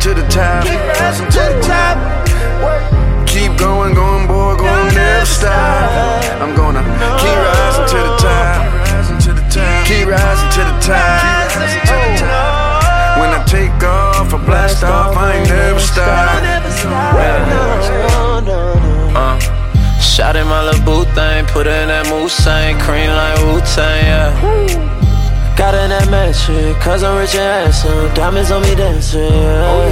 to the top. Keep rising to the top. Keep going, boy, gonna never stop. I'm gonna keep rising to the top. Keep rising to the top. When I take off, I blast off, I ain't never stop. Shot in my little boo thing, put her in that Moussain, cream like Wu-Tang, yeah. Got in that mansion, cause I'm rich and handsome, diamonds on me dancing, yeah.